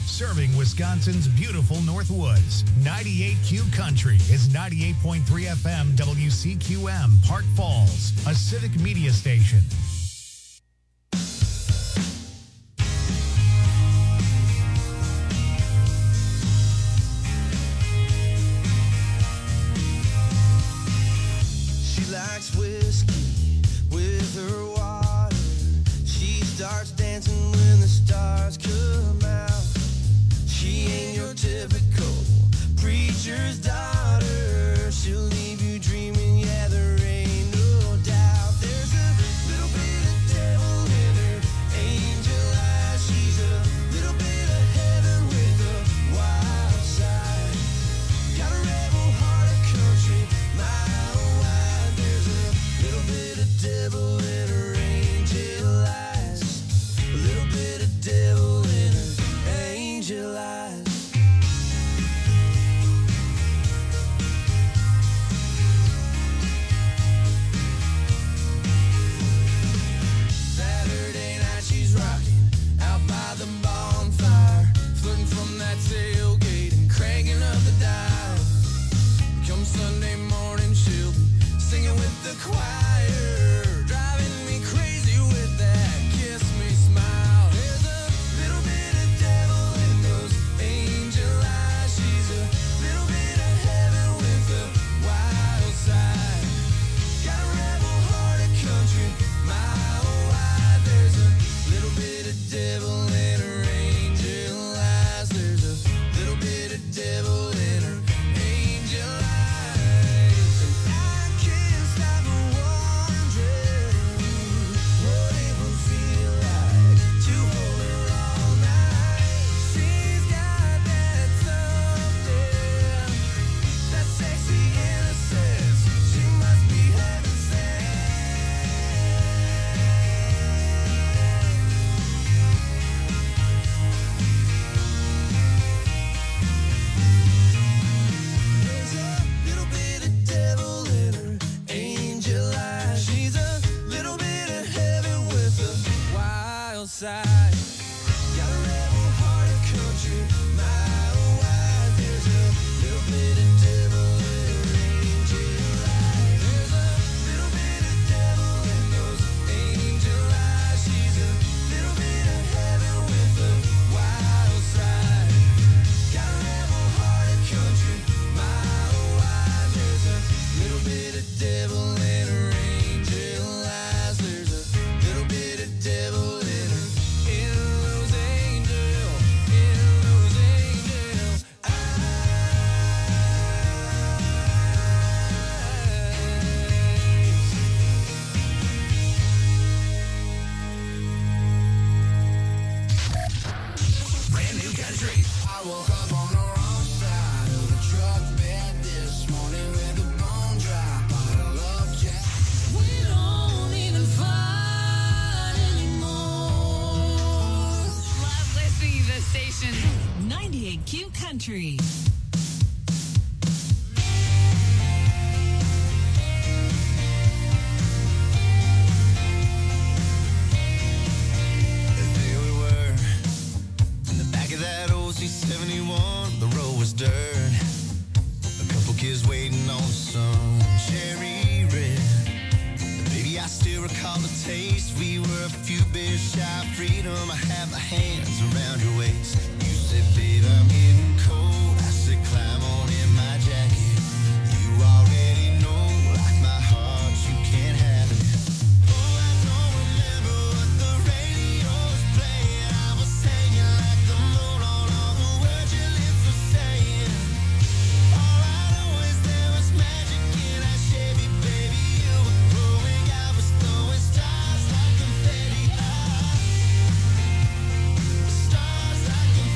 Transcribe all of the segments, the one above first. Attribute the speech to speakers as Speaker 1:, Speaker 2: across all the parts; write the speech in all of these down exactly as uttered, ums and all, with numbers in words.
Speaker 1: serving Wisconsin's beautiful Northwoods. ninety-eight Q Country is ninety-eight point three F M W C Q M, Park Falls, a civic media station.
Speaker 2: She likes whiskey with her water. She starts dancing when the stars come out. She ain't your typical preacher's daughter. She'll leave you dreaming, yeah, there ain't no doubt. There's a little bit of devil in her angel eyes. She's a little bit of heaven with a wild side. Got a rebel heart of country, mile wide. There's a little bit of devil in her angel eyes. A little bit of devil in her angel eyes. Saturday night she's rocking out by the bonfire, flirting from that tailgate and cranking up the dial. Come Sunday morning she'll be singing with the choir, driving me crazy with that kiss me smile. There's a little bit of devil in those angel eyes. She's a little bit of heaven with a wild side. Got a rebel heart of country, mile wide. There's a little bit of devil in her angel eyes. There's a little bit of devil in her angel eyes. And I can't stop wondering what it would feel like to hold her all night. She's got that something, that sexy innocence. She must be heaven sent. There's a little bit of devil in her angel eyes. She's a little bit of heaven with a wild side. Got a rebel heart of country, mile wide. There's a little bit of devil in her angel eyes. There's a little bit of devil in those angel eyes. She's a little bit of heaven with a wild side. Got a rebel heart of country, mile wide. There's a little bit of devil in her angel eyes. There's a little bit of devil in her, in those angel, in those angel eyes.
Speaker 3: Brand new country. I woke up on the wrong side of the truck bed this morning with a bone dry bottle of Jack. We don't even fight anymore.
Speaker 4: Love listening to the station. ninety-eight Q Country.
Speaker 2: And there we were, in the back of that old C seventy-one. The road was dirt, a couple kids waiting on the sun, cherry red. Baby, I still recall the taste. We were a few beers shy of freedom. I had my hands around your waist. You said, babe, I'm getting cold. I said, climb on in my jacket. You already know, like my heart, you can't have it. Oh, I don't remember what the radio was playing. I was singing like the moon on all the words your lips were saying. All I know is there was magic in our Chevy, baby. You were growing, I was throwing stars like confetti. Ah, stars like confetti.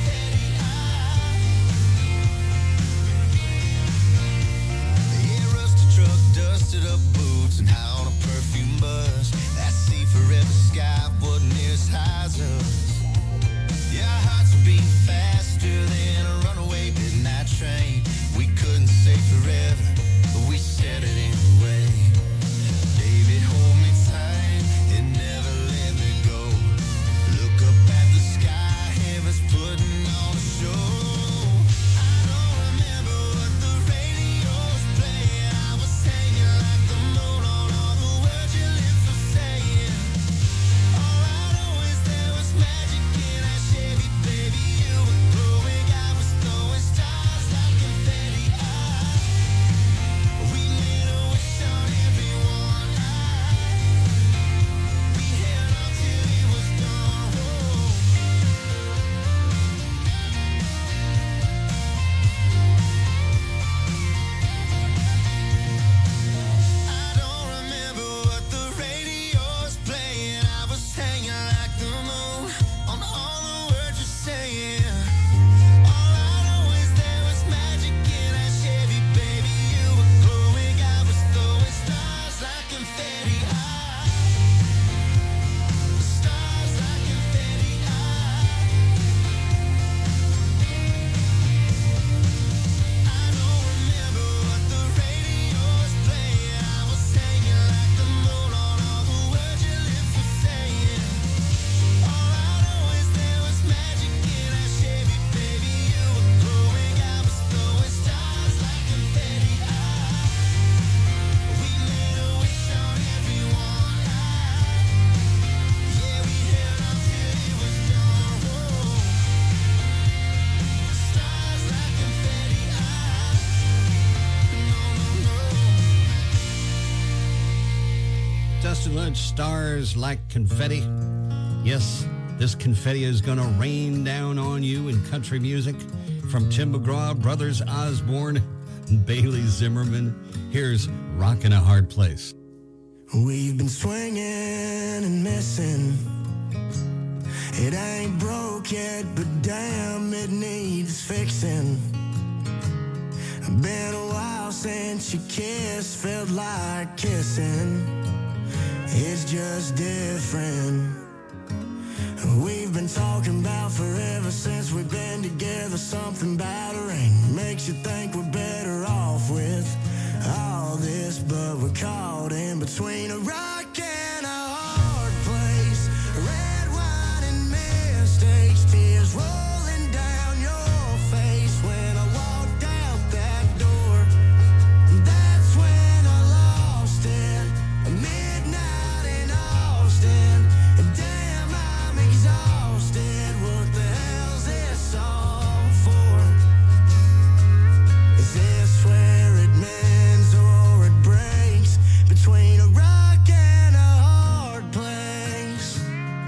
Speaker 5: so much. Stars like confetti. Yes, this confetti is going to rain down on you in country music. From Tim McGraw, Brothers Osborne, and Bailey Zimmerman. Here's Rockin' a Hard Place.
Speaker 3: We've been swinging and missing. It ain't broke yet, but damn, it needs fixing. Been a while since you kissed, felt like kissing. It's just different. We've been talking about forever since we've been together. Something about a ring makes you think we're better off with all this, but we're caught in between a rock and a hard place. Red wine and mistakes, tears rolling down your face. When I walked out that door, that's when I lost it. Midnight in Austin, and damn, I'm exhausted. What the hell's this all for? Is this where it mends or it breaks? Between a rock and a hard place.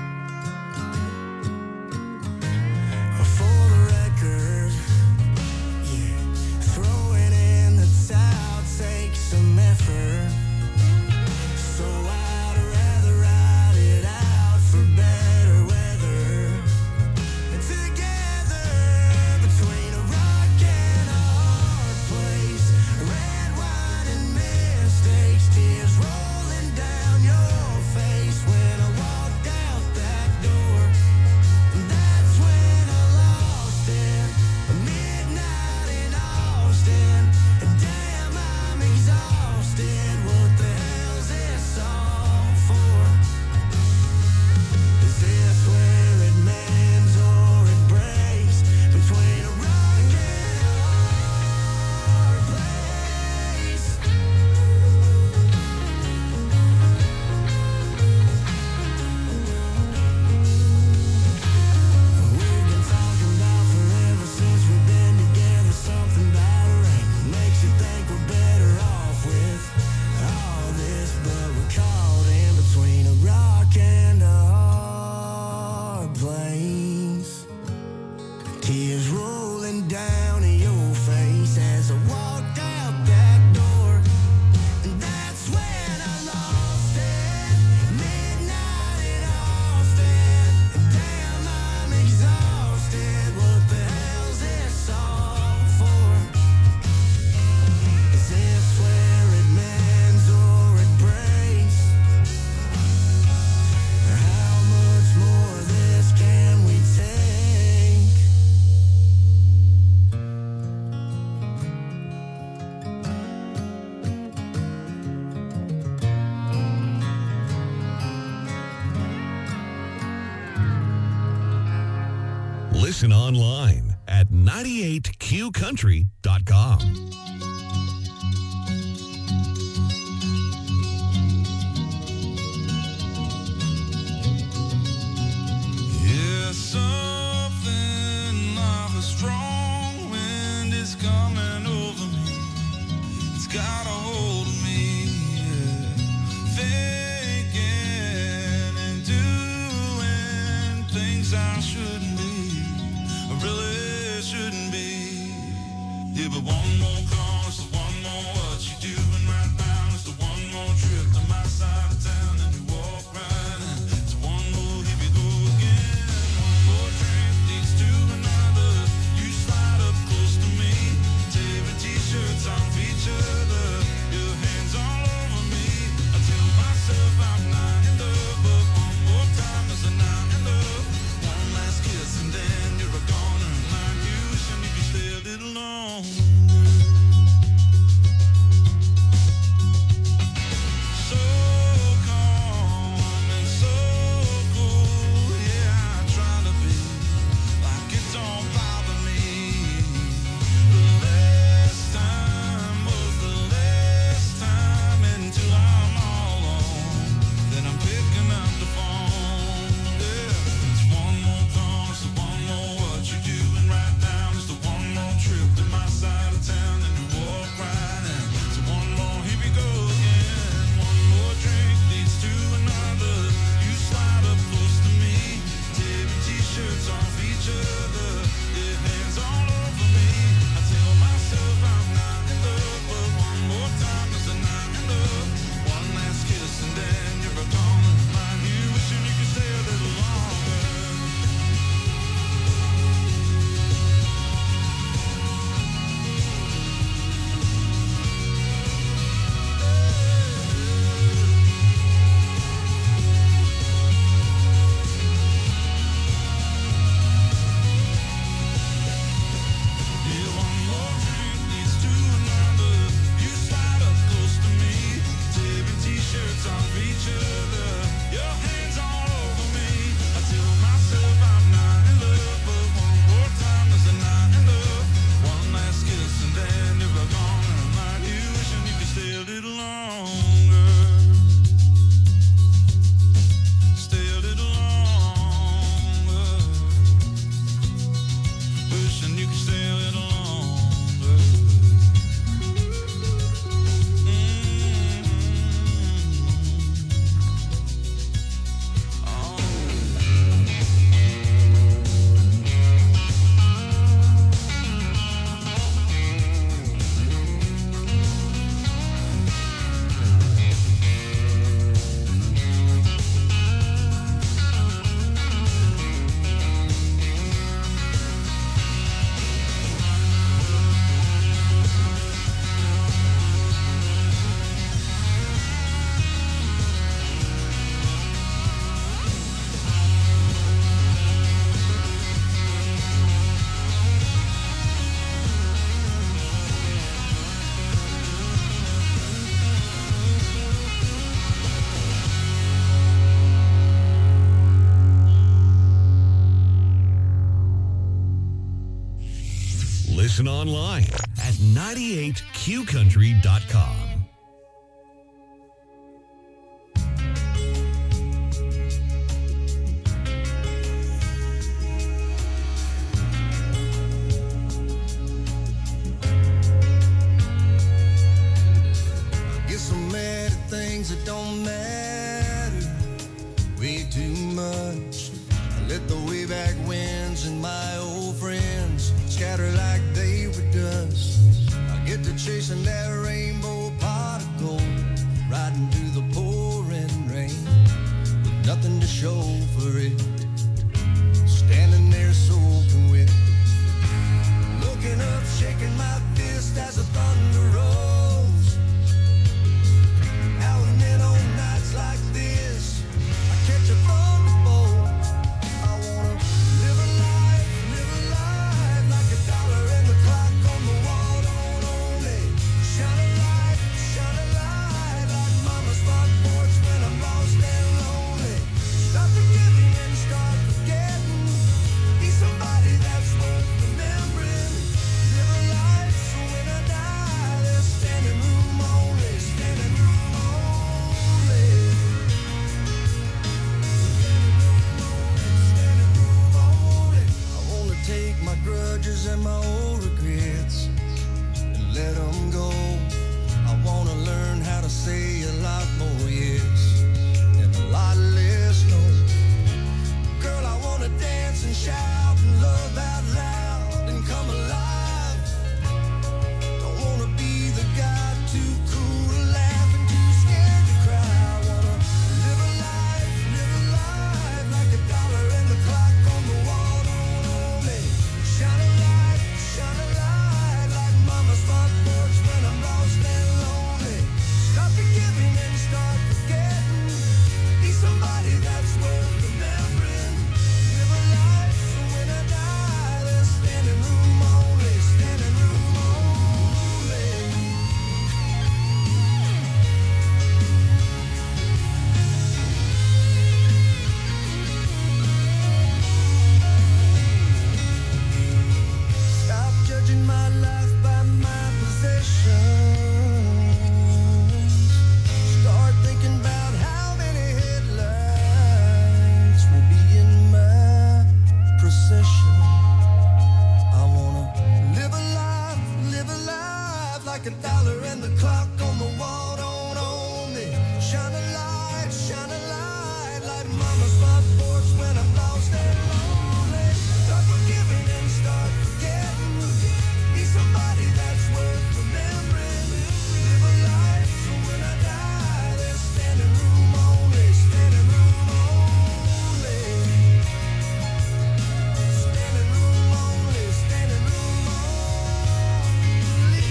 Speaker 3: For the record, yeah, throwing in the towel takes some effort. So I'd rather ride it out for better weather. Together, between a rock and a hard place. Red wine and mistakes, tears rolling down your face. When I walked out that door, that's when I lost it. Midnight in Austin, and damn, I'm exhausted. What the hell's this all for? Is this where it mends or it breaks? Between a rock and a hard place. We've been talking about forever since we've been together. Something about a ring makes you think we're better off with all this, but we're caught in between a rock and a hard place. Tears rolling down your face as I walked out that door. And that's when I lost it. Midnight in Austin. And damn, I'm exhausted. What the hell's this all for? Is this where it mends or it breaks? How much more of this can we take?
Speaker 1: Listen online at ninety-eight q country dot com.
Speaker 2: Yeah, something like a strong wind is coming over me. It's got a hold of me. Yeah. Thinking and doing things I shouldn't be. I really shouldn't be. Yeah, but one more call is the one more. What you doing right now is the one more trip to my side of town, and you walk right in. It's one more, here we go again. One more drink leads to another. You slide up close to me, tearing t-shirts off each other. Your hands all over me. I tell myself I'm not in love, but one more time is a not in love. One last kiss and then you're a goner. Like you, shouldn't you stay a little longer?
Speaker 1: Listen online at ninety-eight q country dot com.
Speaker 2: That don't matter way too much. I let the way back winds and my old friends scatter like they were dust. I get to chasing that rainbow pot of gold, riding through the pouring rain with nothing to show for it, standing there soaking wet, looking up, shaking my fist as the thunder rolls. Like this, I catch a thunderbolt. I wanna live a life, live a life like a dollar and the clock on the wall don't only shine a light, shine a light like mama's front porch when I'm lost and lonely. Stop forgiving and start forgetting. Be somebody that's worth remembering. Live a life so when I die, there's standing room only, standing room only. Take my grudges and my old regrets and let them go. I want to learn how to say a lot more yes and a lot less no. Girl, I want to dance and shout and love out loud and come alive. Don't want to be the guy too cool to laugh and too scared to cry. I want to live a life, live a life like a dollar and the clock on the wall. Shine a light, shine a light like mama's front porch when I'm lost and lonely. Stop forgiving and start forgetting. Be somebody that's worth remembering. Live a life so when I die, there's standing room only, standing room only. Stop judging my life by my possessions. Start thinking about how many headlights will be in my procession. I wanna live a life, live a life like a dollar and the clock on the wall don't own me. Shine a light, shine a light like mama's front porch when I'm lost and lonely. Start forgiving and start forgetting. Be somebody that's worth remembering. Live a life so when I die, there's standing room only, standing room only. Standing room only, standing room only.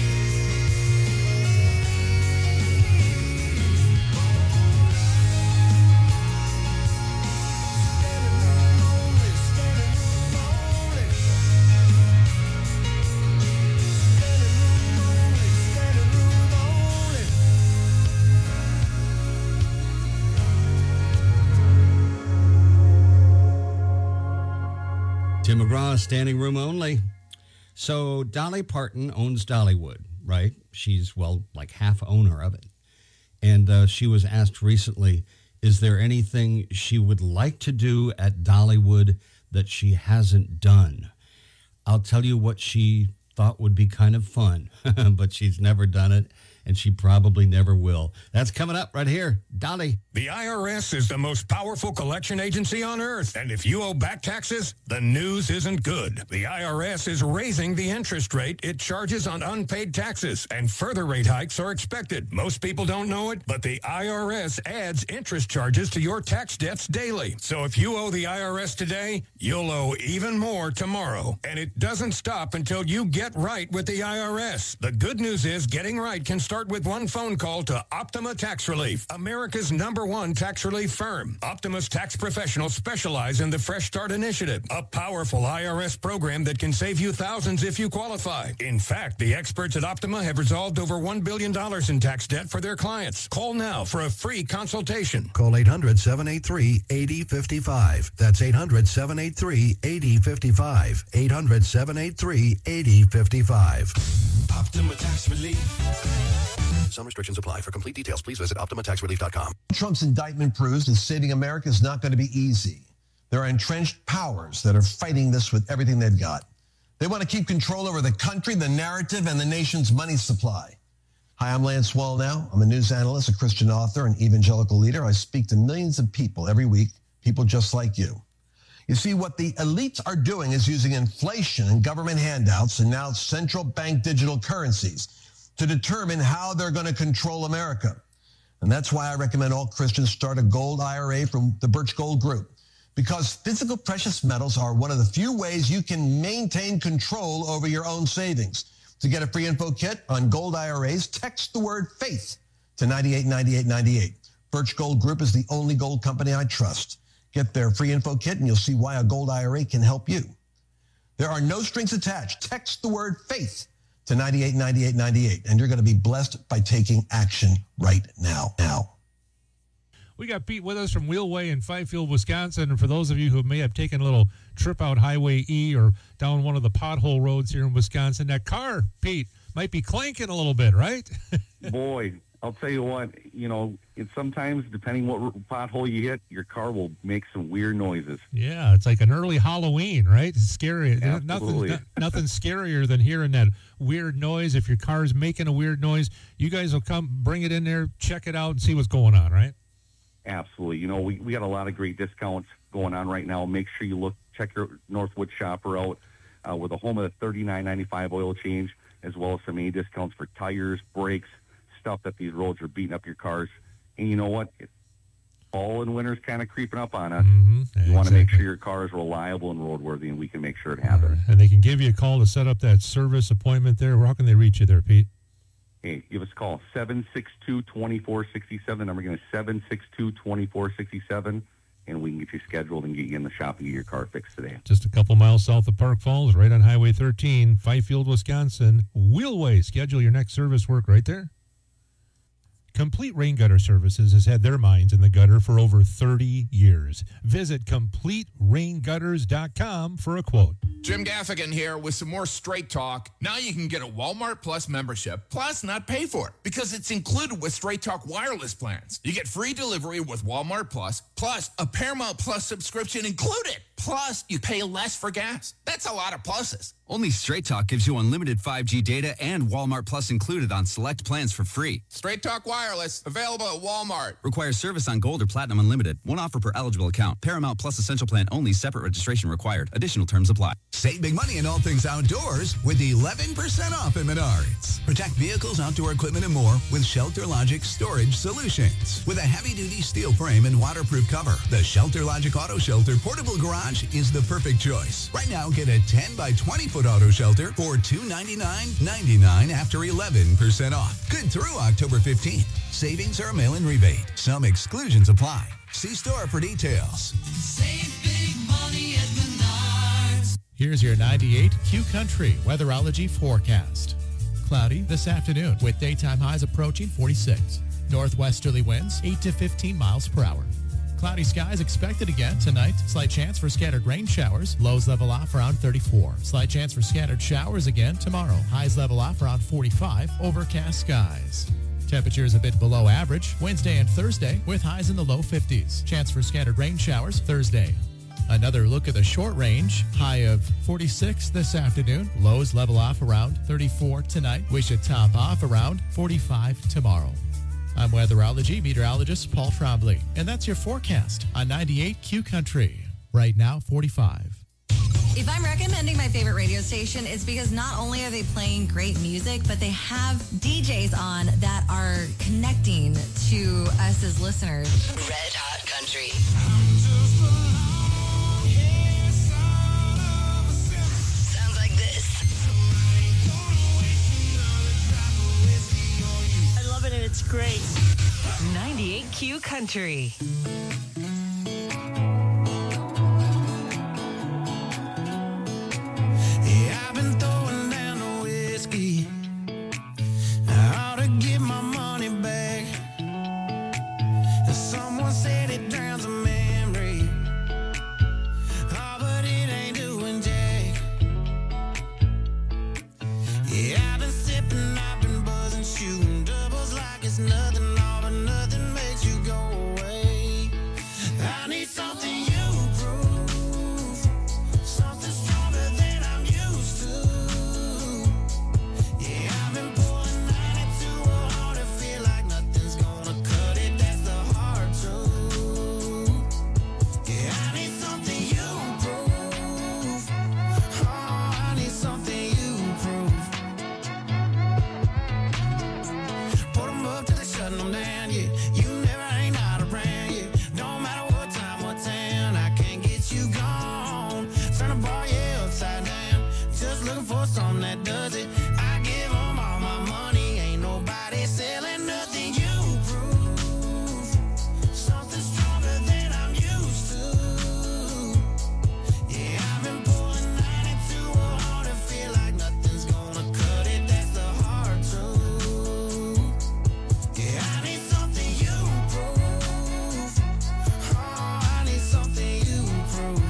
Speaker 2: Standing room only, standing room only. Standing room only, standing room only.
Speaker 5: Tim McGraw, standing room only. So Dolly Parton owns Dollywood, right? She's, well, like half owner of it. And uh, she was asked recently, is there anything she would like to do at Dollywood that she hasn't done? I'll tell you what she thought would be kind of fun, but she's never done it, and she probably never will. That's coming up right here. Dolly.
Speaker 6: The I R S is the most powerful collection agency on earth, and if you owe back taxes, the news isn't good. The I R S is raising the interest rate it charges on unpaid taxes, and further rate hikes are expected. Most people don't know it, but the I R S adds interest charges to your tax debts daily. So if you owe the I R S today, you'll owe even more tomorrow. And it doesn't stop until you get right with the I R S. The good news is getting right can start start with one phone call to Optima Tax Relief, America's number one tax relief firm. Optima's tax professionals specialize in the Fresh Start Initiative, a powerful I R S program that can save you thousands if you qualify. In fact, the experts at Optima have resolved over one billion dollars in tax debt for their clients. Call now for a free consultation.
Speaker 7: Call eight hundred, seven eight three, eight zero five five. That's eight hundred, seven eight three, eight zero five five. eight hundred, seven eight three, eight zero five five.
Speaker 3: Optima Tax Relief.
Speaker 7: Some restrictions apply. For complete details, please visit optima tax relief dot com.
Speaker 8: Trump's indictment proves that saving America is not going to be easy. There are entrenched powers that are fighting this with everything they've got. They want to keep control over the country, the narrative, and the nation's money supply. Hi, I'm Lance Wallnau. I'm a news analyst, a Christian author, and evangelical leader. I speak to millions of people every week, people just like you. You see, what the elites are doing is using inflation and government handouts and now central bank digital currencies to determine how they're going to control America. And that's why I recommend all Christians start a gold I R A from the Birch Gold Group, because physical precious metals are one of the few ways you can maintain control over your own savings. To get a free info kit on gold I R As, text the word faith to ninety-eight ninety-eight ninety-eight. Birch Gold Group is the only gold company I trust. Get their free info kit and you'll see why a gold I R A can help you. There are no strings attached. Text the word faith to ninety-eight ninety-eight ninety-eight, and you're going to be blessed by taking action right now. Now.
Speaker 9: We got Pete with us from Wheelway in Fifield, Wisconsin. And for those of you who may have taken a little trip out Highway E or down one of the pothole roads here in Wisconsin, that car, Pete, might be clanking a little bit, right?
Speaker 10: Boy, I'll tell you what, you know, it's sometimes, depending what pothole you hit, your car will make some weird noises.
Speaker 9: Yeah, it's like an early Halloween, right? It's scary.
Speaker 10: Absolutely.
Speaker 9: Nothing, nothing scarier than hearing that weird noise. If your car's making a weird noise, you guys will come, bring it in there, check it out, and see what's going on, right?
Speaker 10: Absolutely. You know, we, we got a lot of great discounts going on right now. Make sure you look, check your Northwood shopper out. Uh, we're the home of the thirty-nine ninety-five oil change, as well as some A discounts for tires, brakes, stuff that these roads are beating up your cars. And you know what? It's fall and winter's kind of creeping up on us.
Speaker 9: Mm-hmm.
Speaker 10: You
Speaker 9: Exactly.
Speaker 10: want to make sure your car is reliable and roadworthy, and we can make sure it happens.
Speaker 9: And they can give you a call to set up that service appointment there. How can they reach you there, Pete?
Speaker 10: Hey, give us a call, seven six two, two four six seven. Number again is seven six two, two four six seven, and we can get you scheduled and get you in the shop and get your car fixed today.
Speaker 9: Just a couple miles south of Park Falls, right on Highway thirteen, Fifield, Wisconsin. Wheelway. Schedule your next service work right there. Complete Rain Gutter Services has had their minds in the gutter for over thirty years. Visit complete rain gutters dot com for a quote.
Speaker 11: Jim Gaffigan here with some more Straight Talk. Now you can get a Walmart Plus membership, plus not pay for it, because it's included with Straight Talk wireless plans. You get free delivery with Walmart Plus, plus a Paramount Plus subscription included. Plus, you pay less for gas. That's a lot of pluses.
Speaker 12: Only Straight Talk gives you unlimited five G data and Walmart Plus included on select plans for free.
Speaker 11: Straight Talk Wireless, available at Walmart.
Speaker 12: Requires service on Gold or Platinum Unlimited. One offer per eligible account. Paramount Plus Essential Plan only. Separate registration required. Additional terms apply.
Speaker 13: Save big money in all things outdoors with eleven percent off at Menards. Protect vehicles, outdoor equipment, and more with Shelter Logic Storage Solutions. With a heavy-duty steel frame and waterproof cover, the Shelter Logic Auto Shelter Portable Garage is the perfect choice. Right now, get a ten by twenty foot auto shelter for two hundred ninety-nine ninety-nine after eleven percent off. Good through October fifteenth. Savings are a mail-in rebate. Some exclusions apply. See store for details.
Speaker 3: Save big money at Menards.
Speaker 14: Here's your ninety-eight Q Country weatherology forecast. Cloudy this afternoon with daytime highs approaching forty-six. Northwesterly winds eight to fifteen miles per hour. Cloudy skies expected again tonight. Slight chance for scattered rain showers. Lows level off around thirty-four. Slight chance for scattered showers again tomorrow. Highs level off around forty-five. Overcast skies. Temperatures a bit below average Wednesday and Thursday with highs in the low fifties. Chance for scattered rain showers Thursday. Another look at the short range. High of forty-six this afternoon. Lows level off around thirty-four tonight. We should top off around forty-five tomorrow. I'm weatherology meteorologist Paul Trombley, and that's your forecast on ninety-eight Q Country. Right now, forty-five.
Speaker 15: If I'm recommending my favorite radio station, it's because not only are they playing great music, but they have D Js on that are connecting to us as listeners.
Speaker 16: Red Hot Country. Sounds like this.
Speaker 4: It's great. ninety-eight Q Country.
Speaker 2: Yeah, I've been throwing down the whiskey. I ought to get my money back. Someone said it drowns a memory. Oh, but it ain't doing jack. Yeah, I've been sipping, I've been buzzing, shooting doubles like it's nothing. All but nothing makes you go away. I need something you prove, something stronger than I'm used to. Yeah, I've been pulling ninety-two hard to feel like nothing's gonna cut it. That's the hard truth. Yeah, I need something you prove. Oh, I need something you prove. Put 'em up till they shutting them down, yeah. You never ain't not around, yeah. Don't matter what time, what town, I can't get you gone. Turn the bar, yeah, upside down. Just looking for something that does it. I give 'em all my money, ain't nobody selling nothing. You prove something stronger than I'm used to. Yeah, I've been pulling ninety-two hard to feel like nothing's gonna cut it. That's the hard truth. Yeah, I need something you prove. Oh, I need something you prove.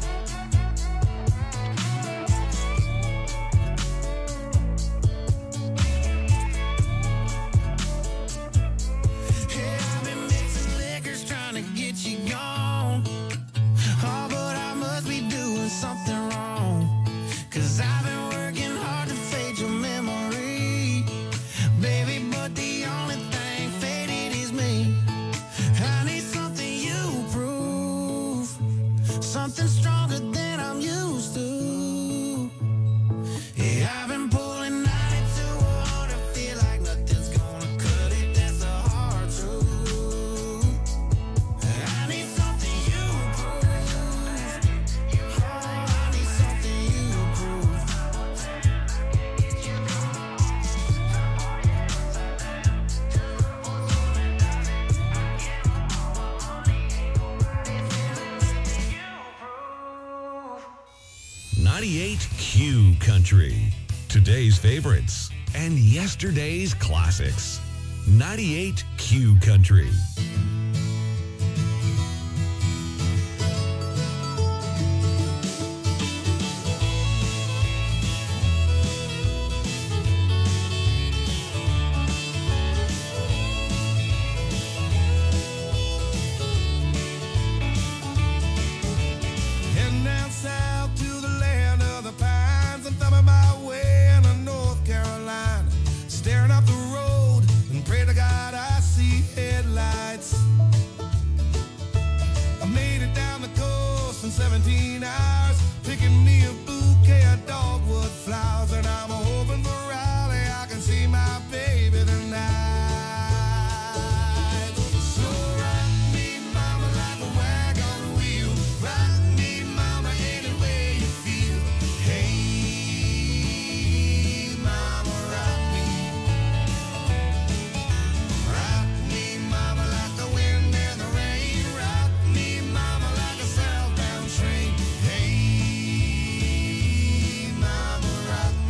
Speaker 2: Yeah, I've been mixing liquors trying to get you gone. Oh, but I must be doing something wrong. 'Cause I've been working hard to fade your memory, baby, but the only thing faded is me. I need something you prove, something stronger than I'm used to. Yeah, I've been pulling ninety-two hard to feel like nothing's gonna cut it. That's the hard truth. I need something you prove. Oh, I need something you prove.
Speaker 17: ninety-eight Q Country. Today's favorites and yesterday's classics. ninety-eight Q Country.
Speaker 2: Heading down south to the land of the pines. I'm thumbing my way into North Carolina. Staring up the road and pray to God I see headlights. I made it down the coast in seventeen hours, picking me a bouquet of dogwood flowers. And I'm hoping for Raleigh I can see my baby tonight. So rock me, mama, like a wagon wheel. Rock me, mama, any way you feel. Hey, mama, rock me. Rock me, mama, like the wind and the rain. Rock me, mama, like a southbound train. Hey, mama, rock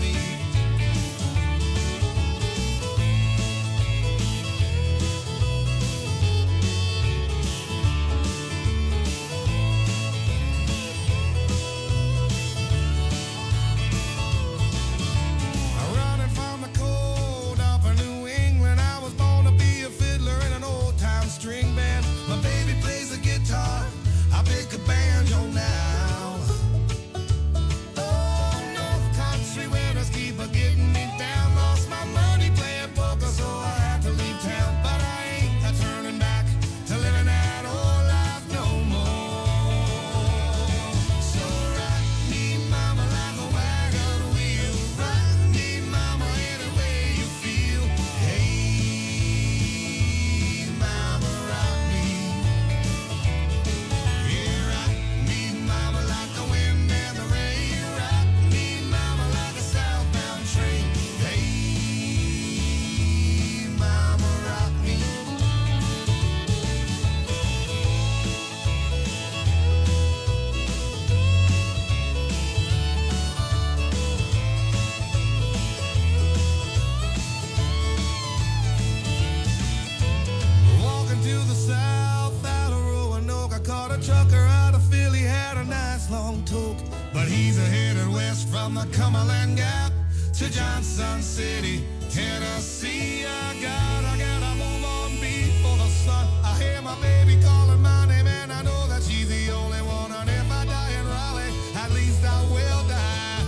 Speaker 3: He's headed west from the Cumberland Gap to Johnson City, Tennessee. I gotta, gotta move on before the sun. I hear my baby calling my name, and I know that she's the only one. And if I die in Raleigh, at least I will die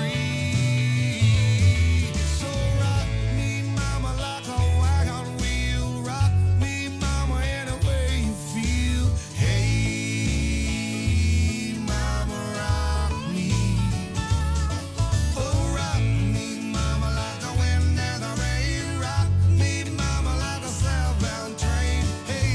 Speaker 3: free. So rock me, mama, like a wagon wheel. Rock me, mama, any way you feel. Hey, mama, rock me. Oh, rock me, mama, like the wind and the rain. Rock me, mama, like a southbound train. Hey,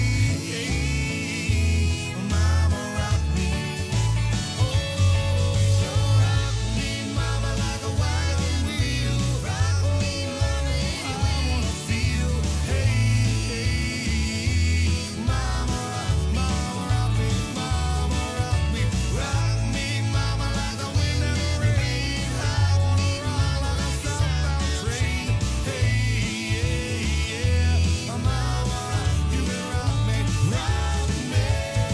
Speaker 3: hey, mama, rock me. Oh, so rock me, mama, like a wagon wheel. Rock me, mama, I wanna feel. Hey, hey, mama, mama, rock me, mama, rock me. Rock me, mama, like the wind and the rain. I wanna ride like a southbound train. Hey, yeah, yeah, mama, you can rock me, rock me.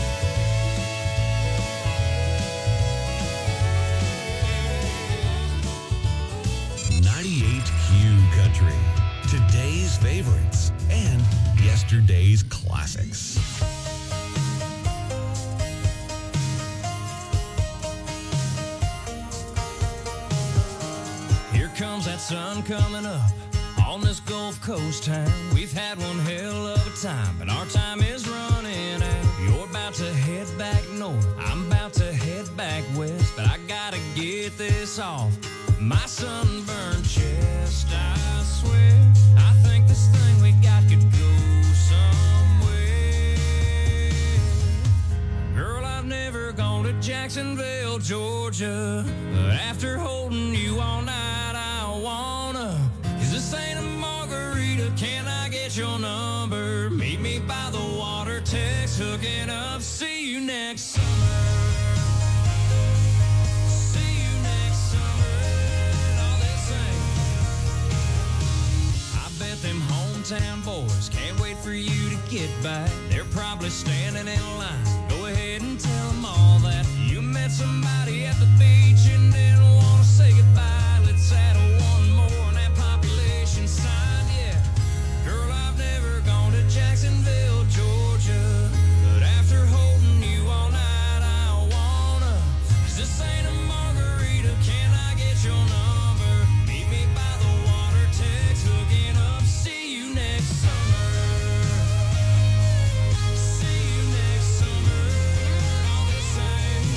Speaker 17: ninety-eight Q Country. Today's favorites and yesterday's classics.
Speaker 2: Here comes that sun coming up on this Gulf Coast town. We've had one hell of a time, but our time is running out. You're about to head back north, I'm about to head back west, but I gotta get this off my sunburned chest. I swear, I think this thing we got could go somewhere. Girl, I've never gone to Jacksonville, Georgia, but after holding you all night, I wanna. Cause this ain't a margarita, can I get your number? Meet me by the water, text, hooking up, see you next summer. See you next summer. All they say. I bet them hometown boys can't wait for you to get back. They're probably standing in line. Go ahead and tell them all that you met somebody at the beach and didn't want to say goodbye. Let's add one more on that population sign, yeah. Girl, I've never gone to Jacksonville, Georgia, but after holding you all night, I wanna. Cause this ain't a margarita, can I get your number? Meet me by the water, text, hooking up, see you next summer. See you next summer, all the same.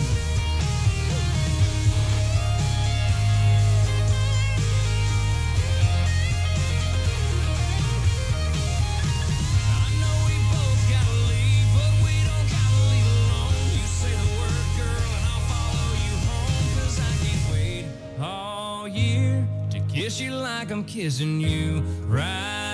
Speaker 2: I know we both gotta leave, but we don't gotta leave alone. You say the word, girl, and I'll follow you home. Cause I can't wait all year to kiss you like I'm kissing you right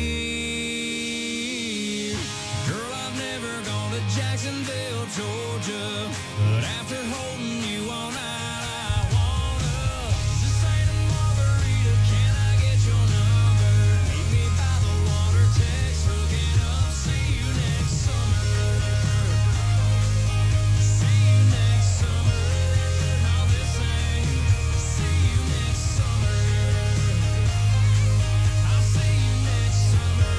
Speaker 2: here. Girl, I've never gone to Jacksonville, Georgia, but after holding you all night, I wanna. This ain't a margarita, can I get your number? Meet me by the water, text, hooking up, see you next summer. See you next summer, all this ain't. See you next summer. I'll see you next summer.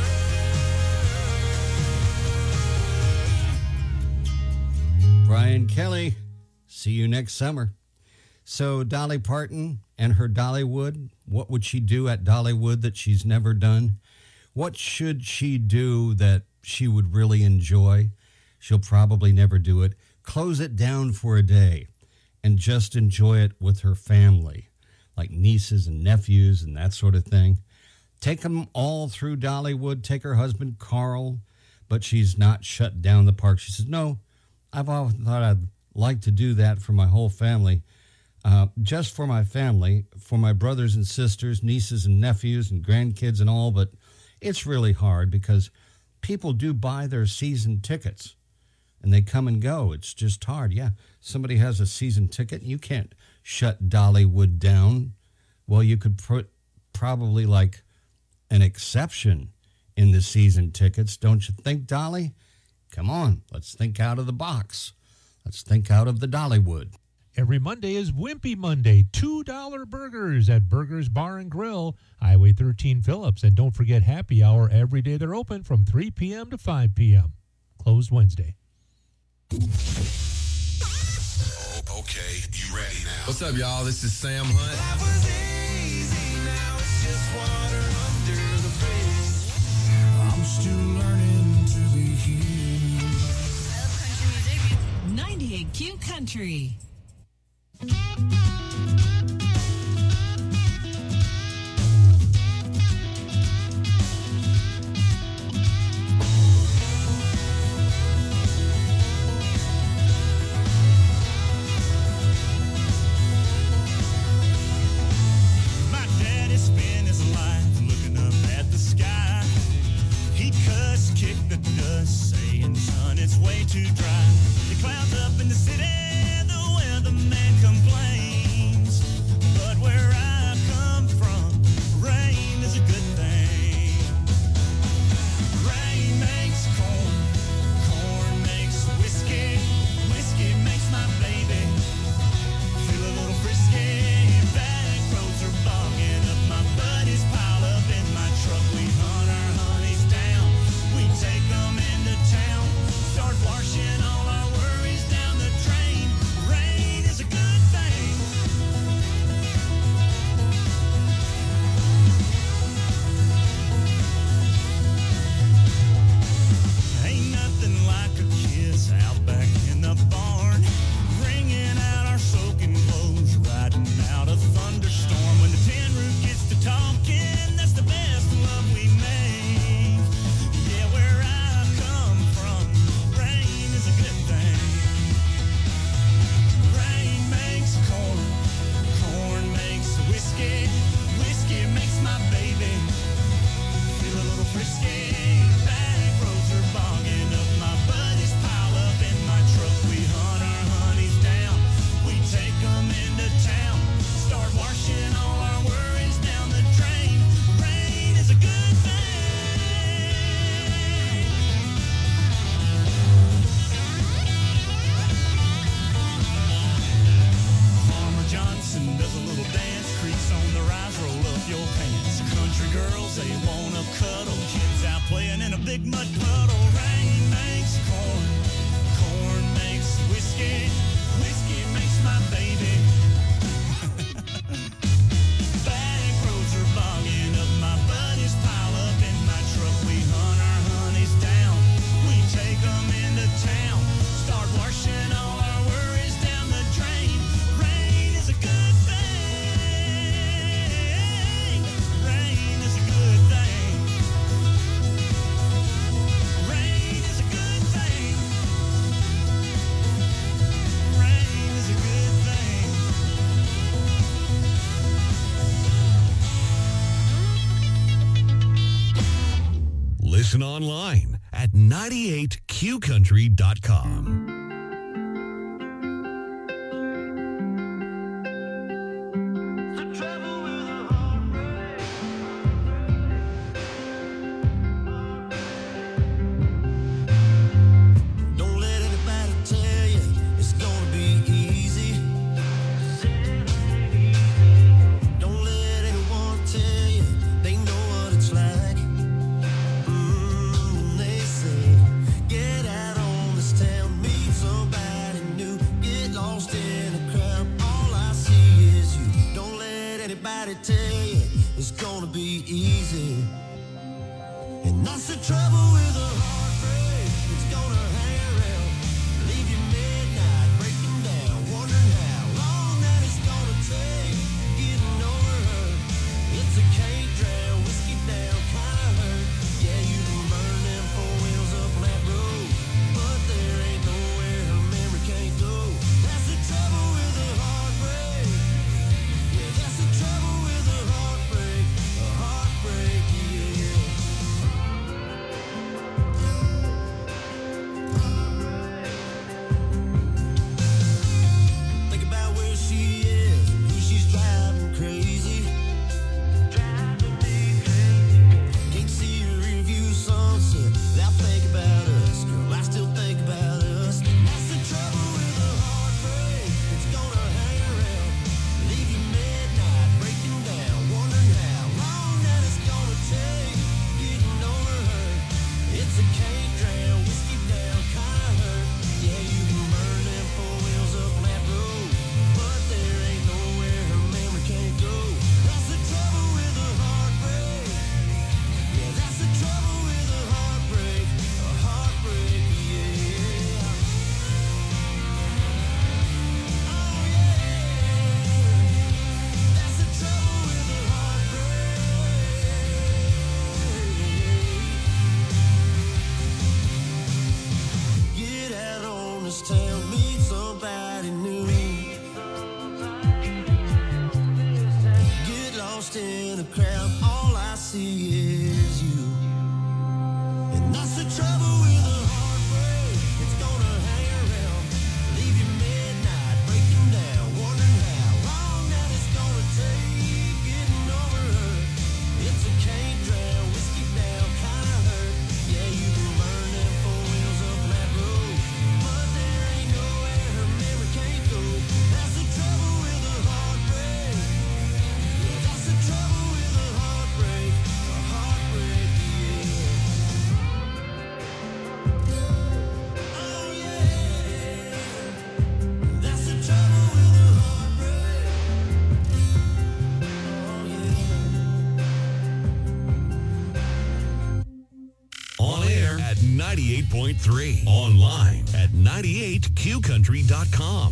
Speaker 5: Brian Kelly, see you next summer. So Dolly Parton and her Dollywood, what would she do at Dollywood that she's never done? What should she do that she would really enjoy? She'll probably never do it. Close it down for a day and just enjoy it with her family, like nieces and nephews and that sort of thing. Take them all through Dollywood. Take her husband, Carl, but she's not shut down the park. She says, no, I've always thought I'd like to do that for my whole family, uh, just for my family, for my brothers and sisters, nieces and nephews and grandkids and all, but it's really hard because people do buy their season tickets and they come and go. It's just hard. Yeah, somebody has a season ticket. You can't shut Dollywood down. Well, you could put probably like an exception in the season tickets. Don't you think, Dolly? Come on, let's think out of the box. Let's think out of the Dollywood.
Speaker 9: Every Monday is Wimpy Monday, two dollar burgers at Burgers Bar and Grill, Highway thirteen Phillips. And don't forget happy hour every day. They're open from three p.m. to five p.m. Closed Wednesday.
Speaker 17: Oh, okay, you ready now?
Speaker 18: What's up, y'all? This is Sam Hunt.
Speaker 3: I'm still learning to be human.
Speaker 4: ninety-eight Q Country.
Speaker 3: My daddy spent his life looking up at the sky. He cussed, kicked the dust, saying, son, it's way too dry. The clouds up in the city, the weatherman complains. But where I come from, rain is a good thing. Rain makes corn, corn makes whiskey, whiskey makes my baby feel a little frisky. Back roads are bogging up, my buddies pile up in my truck. We hunt our honeys down, we take them into town, start washing all our worries down the drain. Rain is a good thing. Ain't nothing like a kiss out back in the barn, wringing out our soaking clothes, riding out a thunderstorm. When the tin roof gets to talking, that's the best love we make. Yeah, where I come from, rain is a good thing. Rain makes corn, corn makes whiskey, whiskey makes my baby feel a little frisky. Back roads are bogging up, my buddies pile up in my truck. We hunt our honeys down, we take them into town, start washing all our worries down the drain. Rain is a good thing. Farmer Johnson does a little dance, crease on the rise, roll up your pants. Country girls, they wanna cuddle, kids out playing in a big mud puddle. Rain makes corn, corn makes whiskey, whiskey makes my baby. Back roads are bogging up, my buddies pile up in my truck. We hunt our honeys down, we take them into town, start washing all our worries down the drain. Rain is a good thing. Rain is a good thing. Rain is a good thing. Rain is a good thing.
Speaker 17: Listen online at ninety-eight q country dot com.
Speaker 3: Don't let anybody tell you it's gonna be easy. Don't let anyone tell you they know what it's like. Mm, they say, get out on this town, meet somebody new, get lost in a crowd. All I see is you. Don't let anybody tell you it's gonna be easy. And that's the trouble with a heartbreak. It's gonna hang around, leave you midnight, breaking down, wondering how long that it's gonna take getting over her. It's a can't drown, whiskey down kind of hurt. Yeah, you can burn them four wheels up on that road, but there ain't nowhere her memory can't go. That's the trouble with a heartbreak. Yeah, that's the trouble with a heartbreak. A heartbreak, yeah. in a crowd, all I see is you. And that's the trouble with a heartbreak. It's gonna hang around, leave you midnight, breaking down, wondering how long that it's gonna take getting over her. It's a can't drown, whiskey down, kinda hurt. Yeah, you can burn them four wheels up that road, but there ain't nowhere her memory can't go. That's the trouble with a heartbreak. Yeah, that's the trouble with a heartbreak. A heartbreak, yeah. Oh yeah. That's the trouble with a heartbreak.
Speaker 17: On air at ninety-eight point three. Online at ninety-eight q country dot com.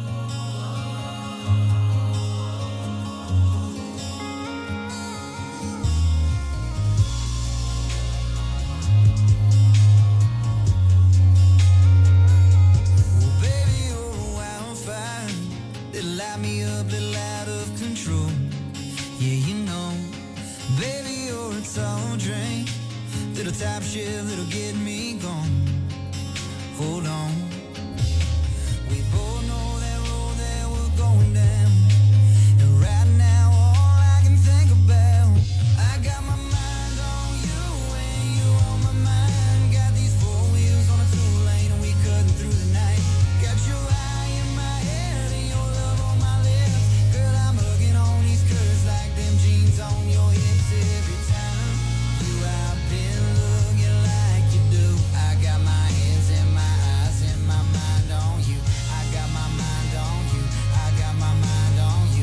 Speaker 3: Well, baby, you're a wildfire. They light me up, little out of control. Yeah, you know, baby, you're a tall drink. Little top shift that'll get me gone. Hold on. We both know that road that we're going down. And right now, all I can think about, I got my mind on you and you on my mind. Got these four wheels on a two-lane and we cutting through the night. Got your eye in my head and your love on my lips. Girl, I'm hugging on these curves like them jeans on your hips every time. You have been looking like you do. I got my hands in my eyes and my mind on you. I got my mind on you. I got my mind on you.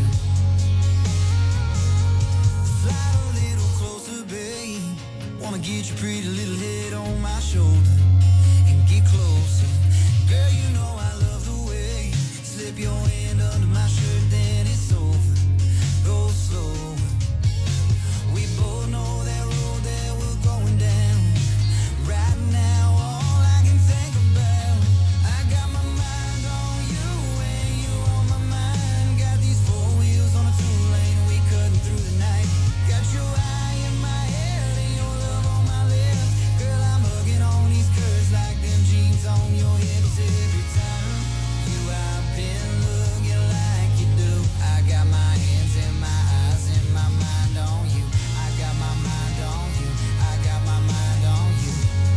Speaker 3: Slide a little closer, babe. Wanna get your pretty little head on my shoulder and get closer. Girl, you know I love the way you slip your hand under my shirt, then it's over. Go slow. We both know that road that we're going down. Right now, all I can think about, I got my mind on you and you on my mind. Got these four wheels on a two-lane and we cutting through the night. Got your eye in my head and your love on my lips. Girl, I'm hugging on these curves like them jeans on your hips every time. You have been looking like you do. I got my hands in my eyes and my mind on you. I got my mind on you. I got my mind on you.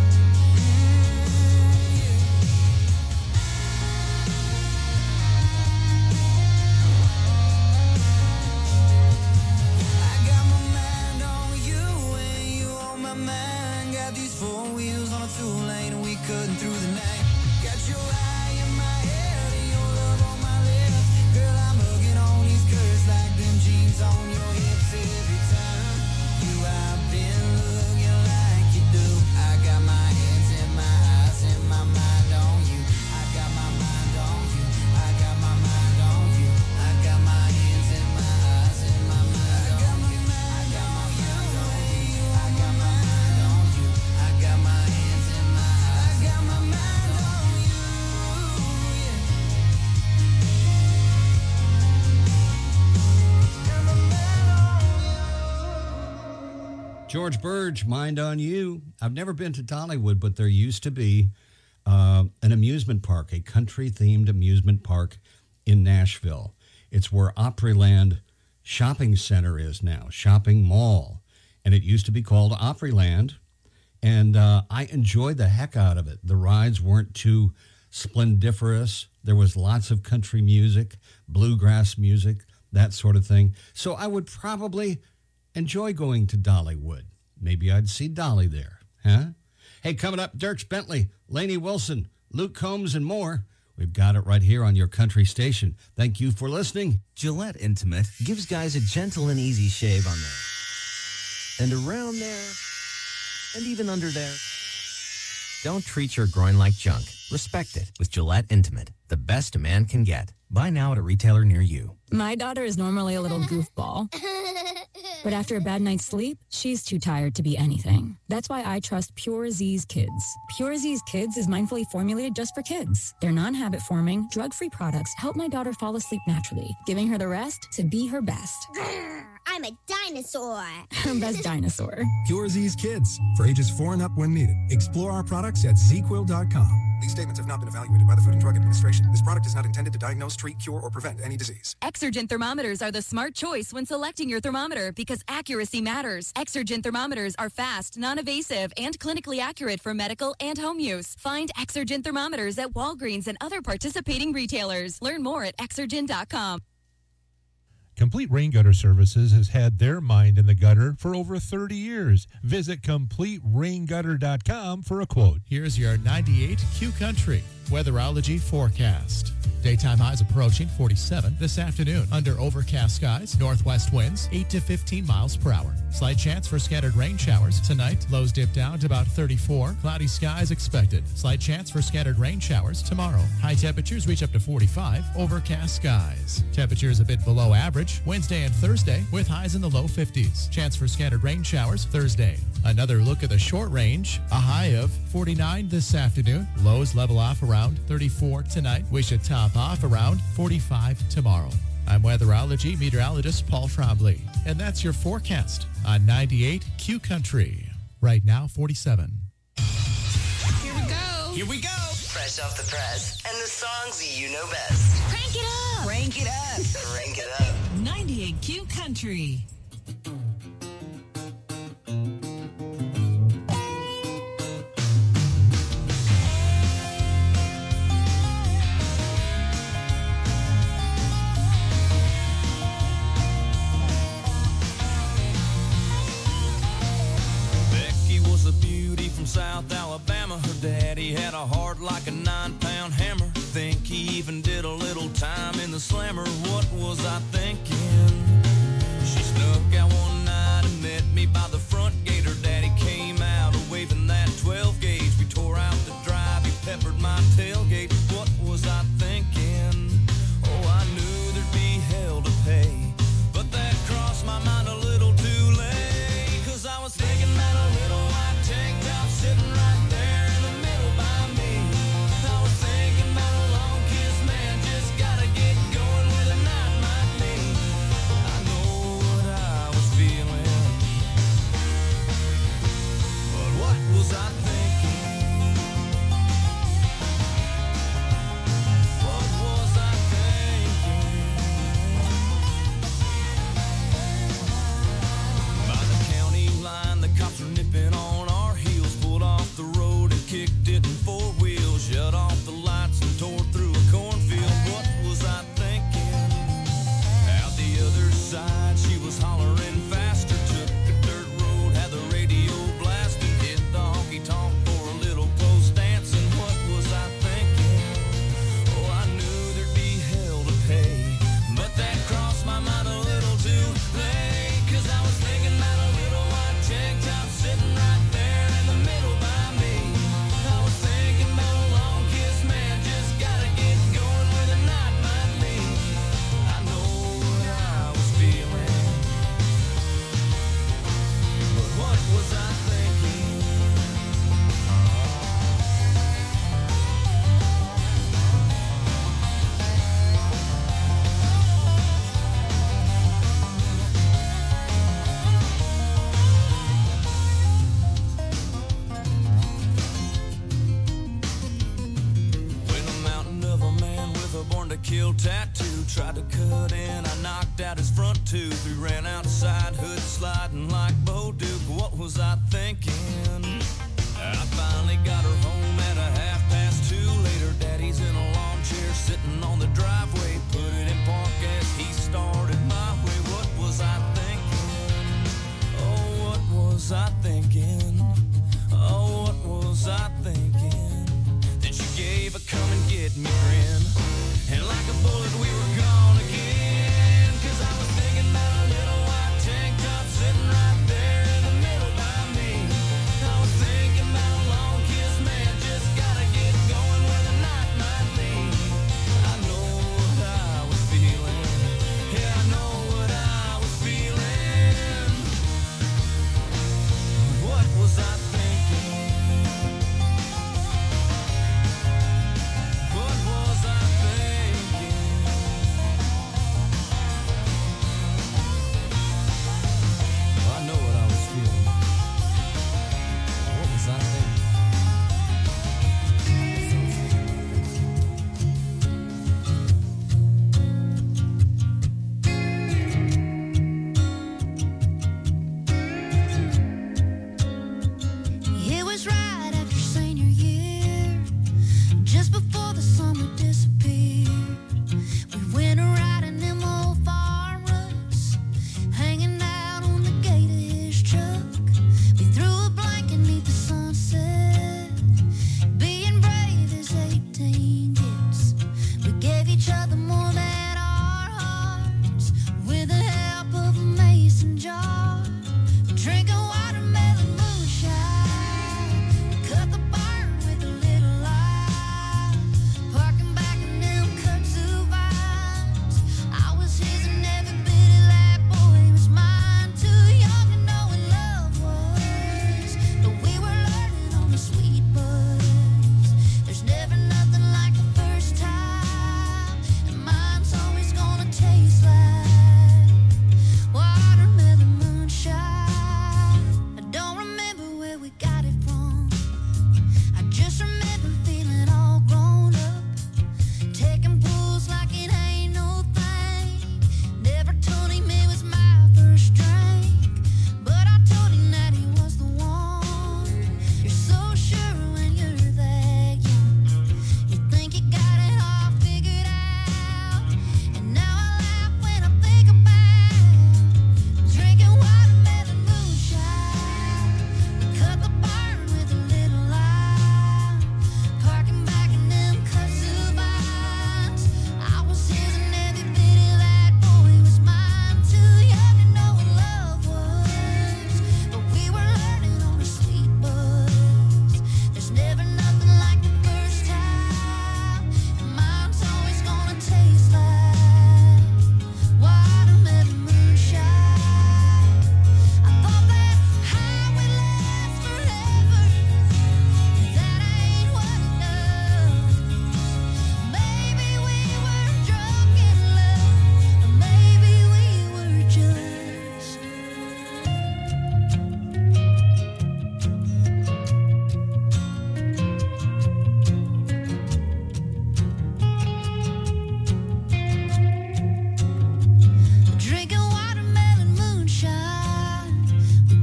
Speaker 3: I got my mind on you and you on my mind. Got these four wheels on a two-lane and we cutting through the night. Got your eye in my head and your love on my lips. Girl, I'm hugging on these curves like them jeans on your hips every time. You have been looking like you do. I got my hands in my eyes and my mind on you. I got my mind on you. I got my mind on you. I got my hands in my eyes and my mind on you. I got my mind on you. I got my mind on you. I got my hands in my eyes. I got my mind on you. Yeah. Got my mind on you.
Speaker 5: George Burge, Mind on You. I've never been to Dollywood, but there used to be uh, an amusement park, a country-themed amusement park in Nashville. It's where Opryland Shopping Center is now, Shopping Mall. And it used to be called Opryland. And uh, I enjoyed the heck out of it. The rides weren't too splendiferous. There was lots of country music, bluegrass music, that sort of thing. So I would probably enjoy going to Dollywood. Maybe I'd see Dolly there, huh? Hey, coming up, Dierks Bentley, Lainey Wilson, Luke Combs, and more. We've got it right here on your country station. Thank you for listening.
Speaker 19: Gillette Intimate gives guys a gentle and easy shave on there. And around there. And even under there. Don't treat your groin like junk. Respect it with Gillette Intimate, the best a man can get. Buy now at a retailer near you.
Speaker 20: My daughter is normally a little goofball. But after a bad night's sleep, she's too tired to be anything. That's why I trust Pure Z's Kids. Pure Z's Kids is mindfully formulated just for kids. Their non-habit forming, drug-free products help my daughter fall asleep naturally, giving her the rest to be her best.
Speaker 21: I'm a dinosaur.
Speaker 20: Best dinosaur.
Speaker 22: Pure Z's Kids, for ages four and up when needed. Explore our products at z quill dot com. These statements have not been evaluated by the Food and Drug Administration. This product is not intended to diagnose, treat, cure, or prevent any disease.
Speaker 23: Exergen thermometers are the smart choice when selecting your thermometer because accuracy matters. Exergen thermometers are fast, non-evasive, and clinically accurate for medical and home use. Find Exergen thermometers at Walgreens and other participating retailers. Learn more at exergen dot com.
Speaker 9: Complete Rain Gutter Services has had their mind in the gutter for over thirty years. Visit complete rain gutter dot com for a quote.
Speaker 14: Here's your ninety-eight Q Country weatherology forecast. Daytime highs approaching forty-seven this afternoon. Under overcast skies, northwest winds eight to fifteen miles per hour. Slight chance for scattered rain showers. Tonight, lows dip down to about thirty-four. Cloudy skies expected. Slight chance for scattered rain showers tomorrow. High temperatures reach up to forty-five. Overcast skies. Temperatures a bit below average Wednesday and Thursday with highs in the low fifties. Chance for scattered rain showers Thursday. Another look at the short range. A high of forty-nine this afternoon. Lows level off around thirty-four tonight. We should top off around forty-five tomorrow. I'm weatherology meteorologist Paul Trombley, and that's your forecast on ninety-eight Q Country. Right now, forty-seven.
Speaker 4: Here we go.
Speaker 11: Here we go.
Speaker 16: Fresh off the press and the songs you know best.
Speaker 4: Crank it up.
Speaker 16: Crank it up. Crank it up.
Speaker 4: ninety-eight Q Country.
Speaker 2: South Alabama, her daddy had a heart like a nine-pound hammer. Think he even did a little time in the slammer. What was I thinking? She snuck out one night and met me by the front gate. Her daddy came out waving that twelve gauge. We tore out the drive, he peppered my tailgate. What was I thinking? Oh, I knew there'd be hell to pay, but that crossed my mind a little too late. Cause I was thinking that a little white tank top sitting right there in the middle by me. I was thinking about a long kiss, man, just gotta get going where the night might be. I know what I was feeling, but what was I thinking? What was I thinking? By the county line, the cops were nipping on our heels, pulled off the road and kicked it in four wheels, shut off the lights and tore through a cornfield. What was I thinking? Out the other side, she was hollering faster, took a dirt road, had the radio blasting, hit the honky-tonk for a little close dancing. What was I thinking? Oh, I knew there'd be hell to pay, but that crossed my mind a little too late. Cause I was thinking about a little white tank top sitting right there in the middle by me. I was thinking about a long kiss, man, just gotta get going where the night might be. I know what I was feeling, but what was I thinking? When a mountain of a man with a born to kill tattoo tried to cut in, I knocked out his front tooth. We ran outside, hood sliding like Bo Duke. What was I thinking? I finally got her home at a half past two. Later, daddy's in a lawn chair sitting on the driveway. Put it in park as he started my way. What was I thinking? Oh, what was I thinking? Oh, what was I thinking? Then she gave a come and get me grin, and like a bullet we were gone again. Cause I was thinking about a little white tank top sitting right there in the middle by me. I was thinking about a long kiss, man, just gotta get going where the night might be. I know what I was feeling, yeah, I know what I was feeling. What was I thinking? What was I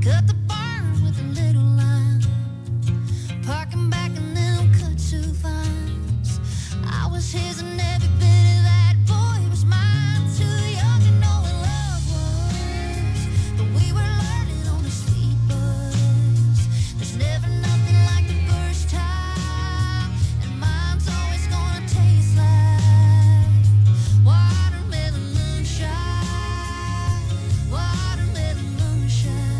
Speaker 3: Cut the bars with a little line. Parking back and then cut two vines. I was his and every bit of that boy was mine. Too young to know what love was, but we were learning on a sweet buzz. There's never nothing like the first time, and mine's always gonna taste like watermelon moonshine, watermelon moonshine.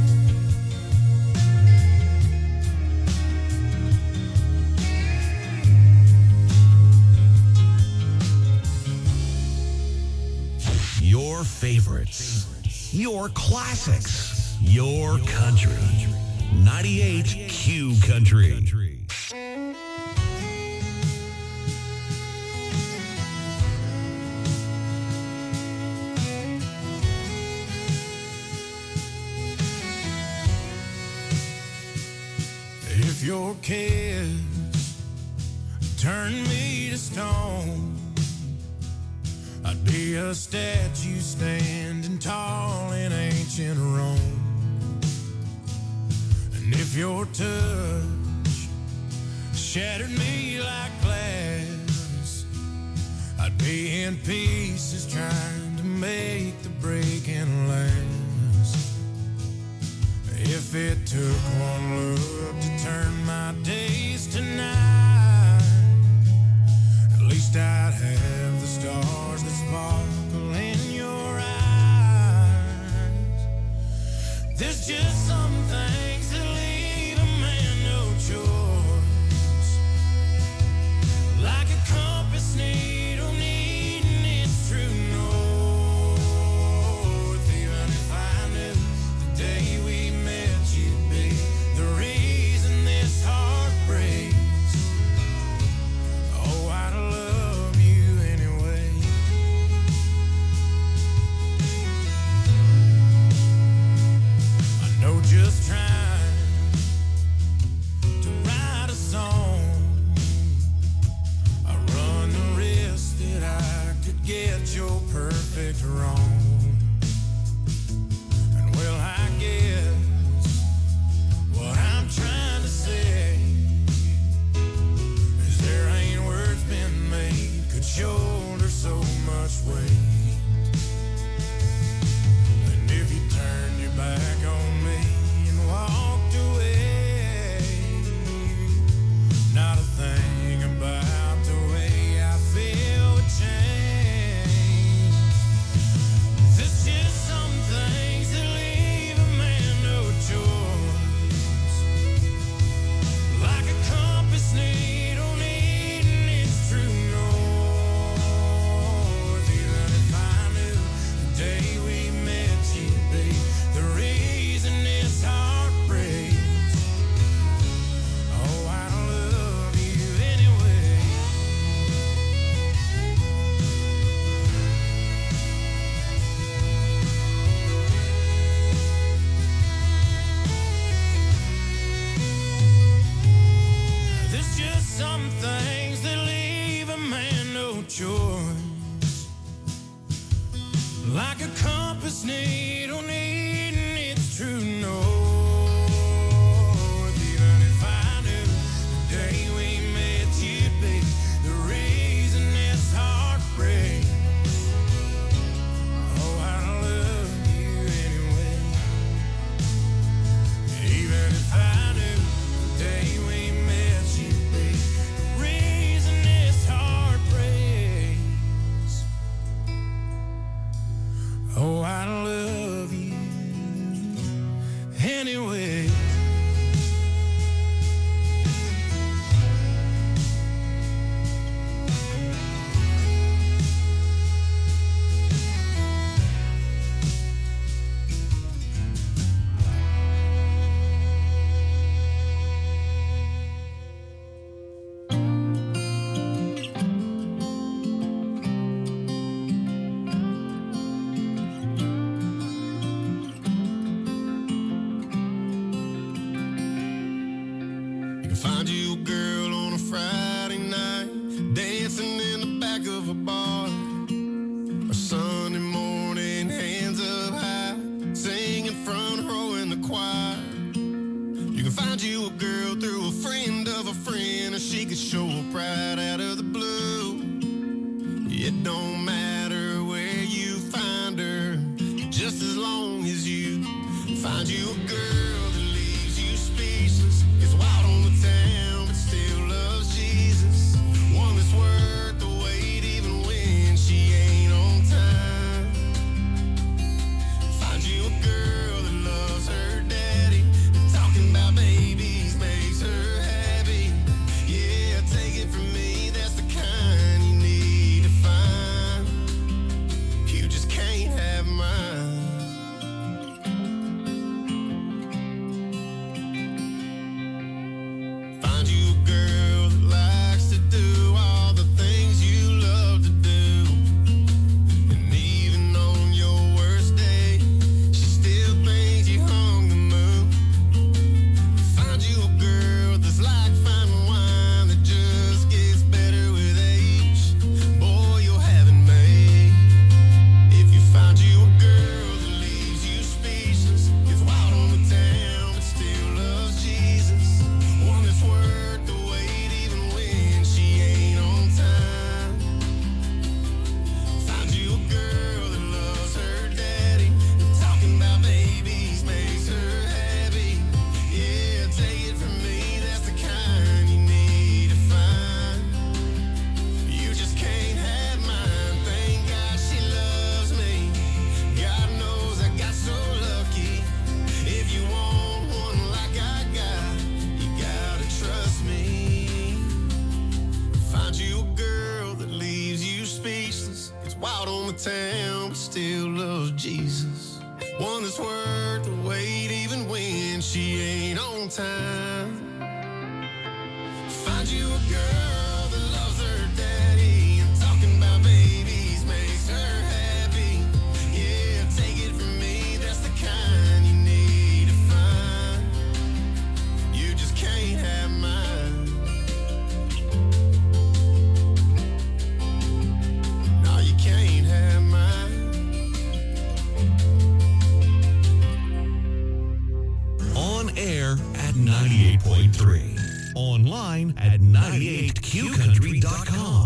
Speaker 17: Your favorites, your classics, your country. ninety-eight Q Country.
Speaker 2: If your kids turn me to stone, I'd be a statue standing tall in ancient Rome. And if your touch shattered me like glass, I'd be in pieces trying to make the breaking last. If it took one look to turn my days to night, at least I'd have the stars that sparkle in your eyes. There's just some things that leave a man no choice, like a compass needle needing its true north. Even if I knew the day we met you'd be the reason this heart breaks, oh, I'd love you anyway. I know just trying to write a song, I run the risk that I could get your perfect wrong. And well, I guess what I'm trying to say is there ain't words been made could shoulder so much weight. And if you turned your back on me and walked away, not a thing about the way I feel would change. There's just some things that leave a man no choice, like a compass needle needing its true north. Even if I knew the day we met you'd be the reason this heart breaks, oh, I love you anyway. There's just some things that leave a man no choice, like a compass needle needing its true north. Even if I knew the day we met you'd be the reason this heart breaks, oh, I love you anyway. Even if I knew the day we met you'd be the reason this heart breaks, oh, I love you anyway.
Speaker 3: the choir. You can find you a girl through a friend of a friend, or she could show up right out of the blue. It don't matter where you find her, just as long as you find you a girl that leaves you speechless, gets wild on the town but still loves Jesus. One that's worth the wait even when she ain't on time. Find you a girl that loves her daddy, talking about babies makes her happy. Yeah, take it from me, that's the kind you need to find. You just can't have mine. Find you a girl that likes to do all the things you love to do, and even on your worst day, she still thinks you hung the moon. Find you a girl that's like fine wine that just gets better with age. Boy, you'll have it made. If you find you a girl that leaves you speechless, gets wild on the town but still loves Jesus. One that's worth the wait even when she ain't on time. Find you a girl that loves her daddy, talking about babies makes her happy. Yeah, take it from me, that's the kind you need to find. You just can't have mine. Thank God she loves me. God knows I got so lucky. If you want one like I got, you gotta trust me. Find you a girl that leaves you speechless, gets wild on the town but still loves Jesus. One that's worth the wait even when she ain't on time. Find you a girl that loves her daddy, and talking about babies makes her happy. Yeah, take it from me, that's the kind you need to find. You just can't have mine. No, you can't have mine.
Speaker 17: On air at ninety-eight point three. Online at ninety-eight q country dot com.